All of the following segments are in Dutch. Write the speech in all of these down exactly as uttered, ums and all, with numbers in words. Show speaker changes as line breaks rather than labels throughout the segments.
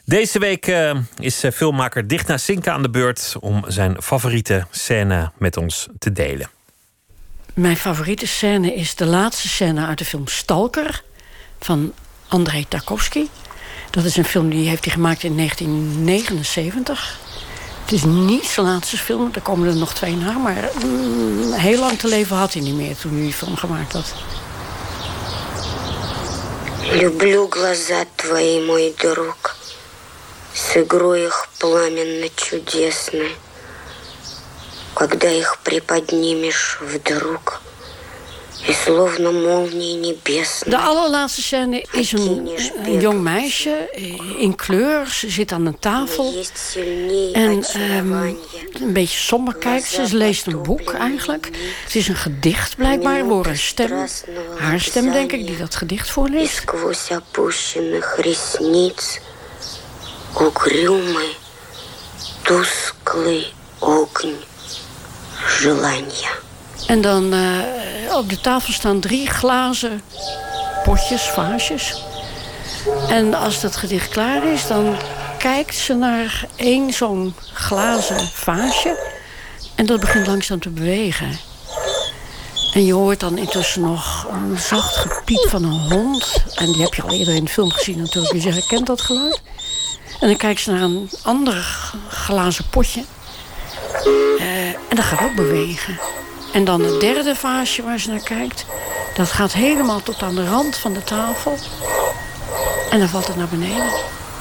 Deze week uh, is uh, filmmaker Digna Cinca aan de beurt om zijn favoriete scène met ons te delen.
Mijn favoriete scène is de laatste scène uit de film Stalker van Andrei Tarkovsky. Dat is een film die heeft hij gemaakt in negentien negenenzeventig. Het is niet zijn laatste film, er komen er nog twee na, maar mm, heel lang te leven had hij niet meer toen hij die film gemaakt had.
Люблю глаза твои, мой друг, с игрой их пламенно-чудесной. Когда их приподнимешь вдруг, и словно молнии небесной.
De allerlaatste scène is een, een jong meisje in kleur. Ze zit aan een tafel en um, een beetje somber kijkt ze. Ze leest een boek eigenlijk. Het is een gedicht blijkbaar. We horen een stem, haar stem denk ik, die dat gedicht voorleest.
Угрюмый, тусклый огонь желания.
En dan uh, op de tafel staan drie glazen potjes, vaasjes. En als dat gedicht klaar is, dan kijkt ze naar één zo'n glazen vaasje. En dat begint langzaam te bewegen. En je hoort dan intussen nog een zacht gepiep van een hond. En die heb je al eerder in de film gezien natuurlijk, dus je herkent dat geluid. En dan kijkt ze naar een ander glazen potje. Uh, en dat gaat ook bewegen. En dan het derde vaasje waar ze naar kijkt, dat gaat helemaal tot aan de rand van de tafel. En dan valt het naar beneden.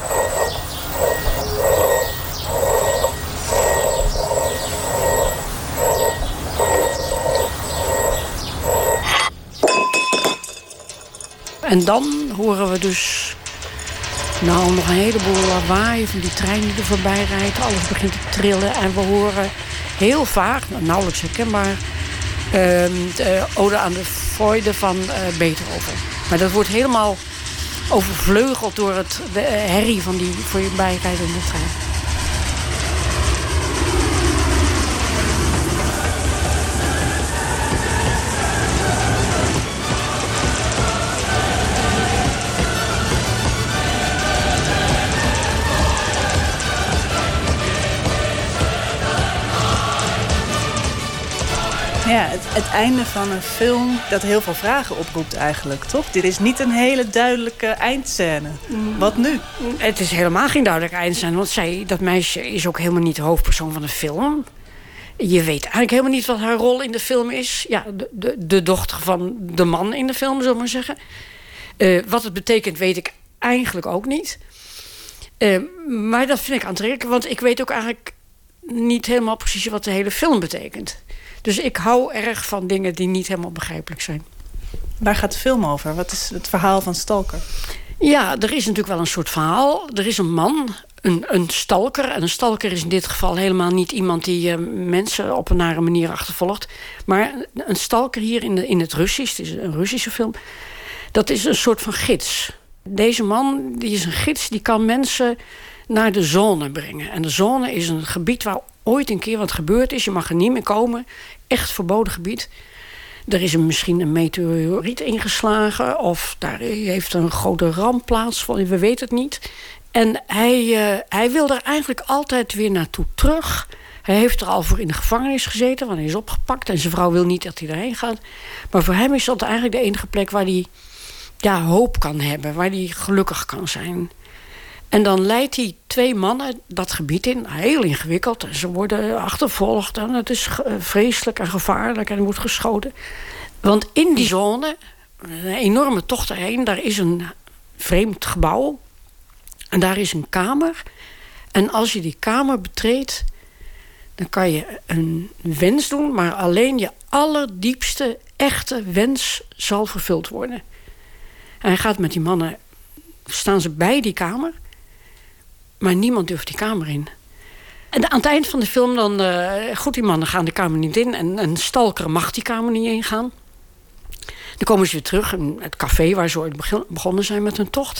En dan horen we dus nou nog een heleboel lawaai van die trein die er voorbij rijdt. Alles begint te trillen en we horen heel vaag, nou, nauwelijks herkenbaar, Uh, de ode aan de Freude van uh, Beethoven. Maar dat wordt helemaal overvleugeld door het, de uh, herrie van die voorbijrijdende trein.
Ja, het, het einde van een film dat heel veel vragen oproept eigenlijk, toch? Dit is niet een hele duidelijke eindscène. Mm. Wat nu?
Het is helemaal geen duidelijke eindscène, want zij, dat meisje is ook helemaal niet de hoofdpersoon van de film. Je weet eigenlijk helemaal niet wat haar rol in de film is. Ja, de, de, de dochter van de man in de film, zullen we maar zeggen. Uh, wat het betekent, weet ik eigenlijk ook niet. Uh, maar dat vind ik aantrekkelijk, want ik weet ook eigenlijk niet helemaal precies wat de hele film betekent. Dus ik hou erg van dingen die niet helemaal begrijpelijk zijn.
Waar gaat de film over? Wat is het verhaal van Stalker?
Ja, er is natuurlijk wel een soort verhaal. Er is een man, een, een stalker. En een stalker is in dit geval helemaal niet iemand die uh, mensen op een nare manier achtervolgt. Maar een stalker hier in, de, in het Russisch, het is een Russische film, dat is een soort van gids. Deze man, die is een gids, die kan mensen naar de zone brengen. En de zone is een gebied waar ooit een keer wat gebeurd is. Je mag er niet meer komen. Echt verboden gebied. Er is een, misschien een meteoriet ingeslagen. Of daar heeft een grote ramp plaatsgevonden. We weten het niet. En hij, uh, hij wil er eigenlijk altijd weer naartoe terug. Hij heeft er al voor in de gevangenis gezeten. Want hij is opgepakt. En zijn vrouw wil niet dat hij daarheen gaat. Maar voor hem is dat eigenlijk de enige plek waar hij ja, hoop kan hebben. Waar hij gelukkig kan zijn. En dan leidt hij twee mannen dat gebied in. Heel ingewikkeld. En ze worden achtervolgd. En het is vreselijk en gevaarlijk. En er wordt geschoten. Want in die zone, een enorme tocht erheen, daar is een vreemd gebouw. En daar is een kamer. En als je die kamer betreedt, dan kan je een wens doen. Maar alleen je allerdiepste, echte wens zal vervuld worden. En hij gaat met die mannen, staan ze bij die kamer. Maar niemand durft die kamer in. En aan het eind van de film dan, Uh, goed, die mannen gaan de kamer niet in. En een stalker mag die kamer niet ingaan. Dan komen ze weer terug in het café waar ze ooit begonnen zijn met hun tocht.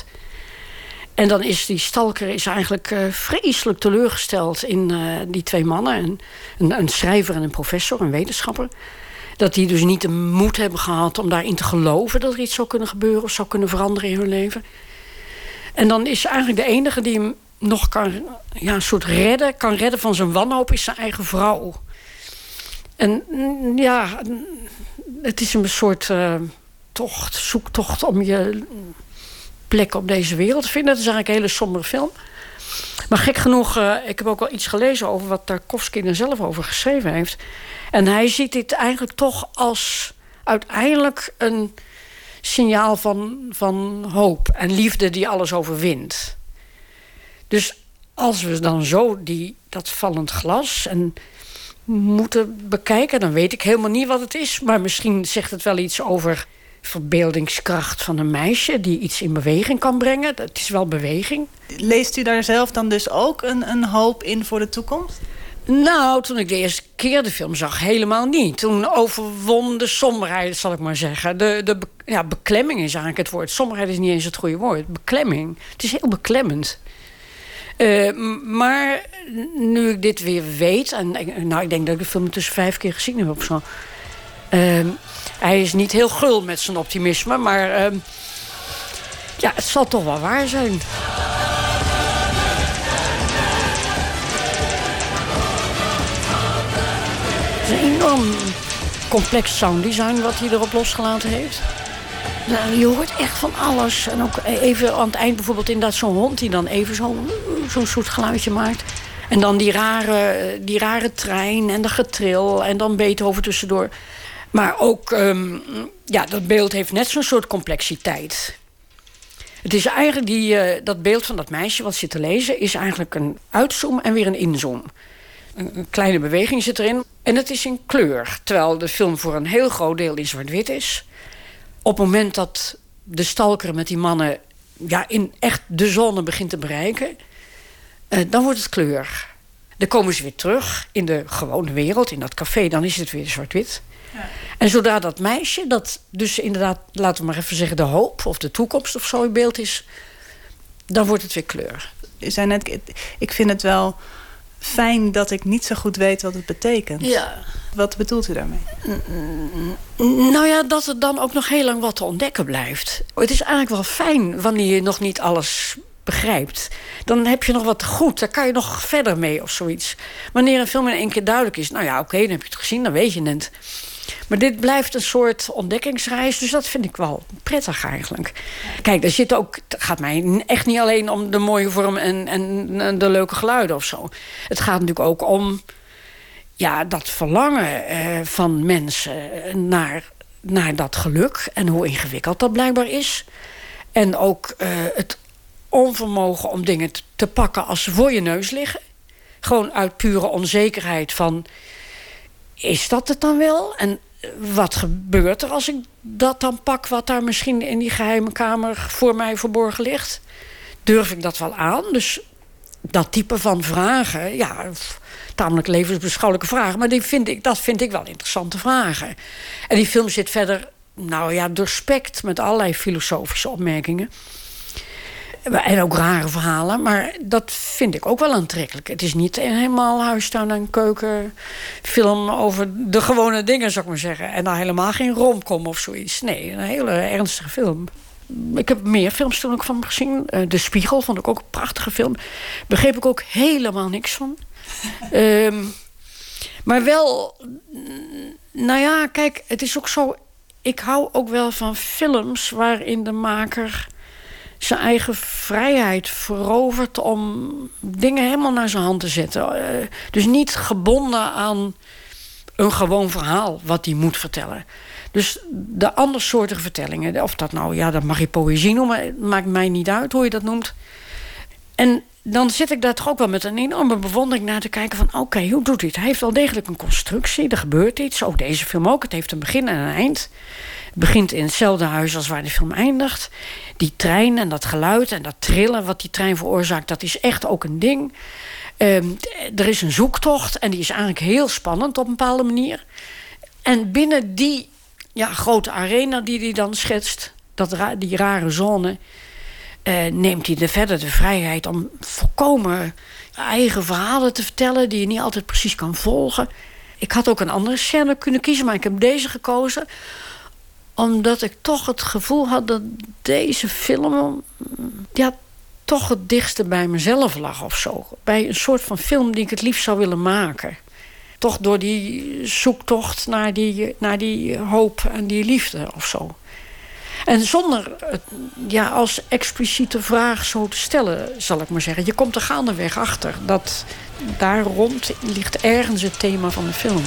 En dan is die stalker is eigenlijk uh, vreselijk teleurgesteld in uh, die twee mannen. Een, een, een schrijver en een professor, een wetenschapper. Dat die dus niet de moed hebben gehad om daarin te geloven dat er iets zou kunnen gebeuren of zou kunnen veranderen in hun leven. En dan is eigenlijk de enige die hem nog kan, ja, een soort redden, kan redden van zijn wanhoop, is zijn eigen vrouw. En ja, het is een soort uh, tocht, zoektocht om je plek op deze wereld te vinden. Het is eigenlijk een hele sombere film. Maar gek genoeg, uh, ik heb ook wel iets gelezen over wat Tarkovsky er zelf over geschreven heeft. En hij ziet dit eigenlijk toch als uiteindelijk een signaal van, van hoop en liefde die alles overwint. Dus als we dan zo die, dat vallend glas en moeten bekijken, dan weet ik helemaal niet wat het is. Maar misschien zegt het wel iets over verbeeldingskracht van een meisje die iets in beweging kan brengen. Het is wel beweging.
Leest u daar zelf dan dus ook een, een hoop in voor de toekomst?
Nou, toen ik de eerste keer de film zag, helemaal niet. Toen overwon de somberheid, zal ik maar zeggen. De, de be, ja, beklemming is eigenlijk het woord. Somberheid is niet eens het goede woord. Beklemming. Het is heel beklemmend. Uh, maar nu ik dit weer weet, en nou, ik denk dat ik de film tussen vijf keer gezien heb of zo. Uh, hij is niet heel gul met zijn optimisme, maar uh, ja, het zal toch wel waar zijn. Het is een enorm complex sounddesign wat hij erop losgelaten heeft. Je hoort echt van alles. En ook even aan het eind bijvoorbeeld in dat zo'n hond die dan even zo'n zo'n soort geluidje maakt. En dan die rare, die rare trein en de getril en dan Beethoven tussendoor. Maar ook, um, ja, dat beeld heeft net zo'n soort complexiteit. Het is eigenlijk die, uh, dat beeld van dat meisje wat zit te lezen is eigenlijk een uitzoom en weer een inzoom. Een, een kleine beweging zit erin. En het is in kleur, terwijl de film voor een heel groot deel in zwart-wit is. Op het moment dat de stalker met die mannen ja, in echt de zone begint te bereiken, uh, dan wordt het kleur. Dan komen ze weer terug in de gewone wereld, in dat café, dan is het weer zwart-wit. Ja. En zodra dat meisje, dat dus inderdaad, laten we maar even zeggen, de hoop of de toekomst of zo in beeld is, dan wordt het weer kleur.
U zei net, ik vind het wel fijn dat ik niet zo goed weet wat het betekent.
Ja.
Wat bedoelt u daarmee?
Nou ja, dat er dan ook nog heel lang wat te ontdekken blijft. Het is eigenlijk wel fijn wanneer je nog niet alles begrijpt. Dan heb je nog wat goed, daar kan je nog verder mee of zoiets. Wanneer een film in één keer duidelijk is, nou ja, oké, okay, dan heb je het gezien, dan weet je het. Maar dit blijft een soort ontdekkingsreis, dus dat vind ik wel prettig eigenlijk. Kijk, er zit ook, het gaat mij echt niet alleen om de mooie vorm en, en, en de leuke geluiden of zo. Het gaat natuurlijk ook om ja, dat verlangen eh, van mensen naar, naar dat geluk en hoe ingewikkeld dat blijkbaar is. En ook uh, het onvermogen om dingen te, te pakken als ze voor je neus liggen. Gewoon uit pure onzekerheid van, is dat het dan wel? En wat gebeurt er als ik dat dan pak, wat daar misschien in die geheime kamer voor mij verborgen ligt? Durf ik dat wel aan? Dus dat type van vragen, ja, tamelijk levensbeschouwelijke vragen, maar die vind ik, dat vind ik wel interessante vragen. En die film zit verder, nou ja, doorspekt met allerlei filosofische opmerkingen. En ook rare verhalen, maar dat vind ik ook wel aantrekkelijk. Het is niet helemaal huistuin- en keukenfilm over de gewone dingen, zou ik maar zeggen. En dan helemaal geen romcom of zoiets. Nee, een hele ernstige film. Ik heb meer films toen ook van gezien. De Spiegel vond ik ook een prachtige film. Begreep ik ook helemaal niks van. um, maar wel, nou ja, kijk, het is ook zo. Ik hou ook wel van films waarin de maker zijn eigen vrijheid verovert om dingen helemaal naar zijn hand te zetten. Uh, dus niet gebonden aan een gewoon verhaal wat hij moet vertellen. Dus de andersoortige vertellingen, of dat nou, ja, dat mag je poëzie noemen, het maakt mij niet uit hoe je dat noemt. En dan zit ik daar toch ook wel met een enorme bewondering naar te kijken van, oké, okay, hoe doet hij het? Hij heeft wel degelijk een constructie, er gebeurt iets. Ook deze film ook, het heeft een begin en een eind. Het begint in hetzelfde huis als waar de film eindigt. Die trein en dat geluid en dat trillen wat die trein veroorzaakt, dat is echt ook een ding. Um, er is een zoektocht en die is eigenlijk heel spannend op een bepaalde manier. En binnen die ja, grote arena die hij dan schetst, dat ra- die rare zone, Uh, neemt hij de verder de vrijheid om volkomen eigen verhalen te vertellen die je niet altijd precies kan volgen. Ik had ook een andere scène kunnen kiezen, maar ik heb deze gekozen omdat ik toch het gevoel had dat deze film, ja, toch het dichtste bij mezelf lag of zo. Bij een soort van film die ik het liefst zou willen maken. Toch door die zoektocht naar die, naar die hoop en die liefde of zo. En zonder het ja, als expliciete vraag zo te stellen, zal ik maar zeggen. Je komt er gaandeweg achter dat daar rond ligt ergens het thema van de film.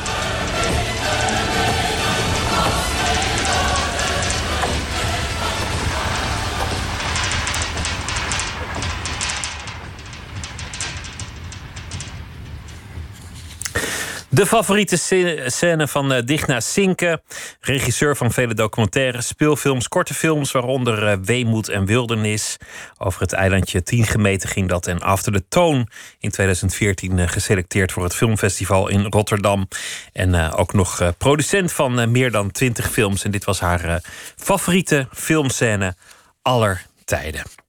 De favoriete scène van uh, Digna Cinque, regisseur van vele documentaires, speelfilms, korte films, waaronder uh, Weemoed en Wildernis. Over het eilandje Tiengemeten ging dat en After the Tone in tweeduizend veertien uh, geselecteerd voor het filmfestival in Rotterdam. En uh, ook nog uh, producent van uh, meer dan twintig films. En dit was haar uh, favoriete filmscène aller tijden.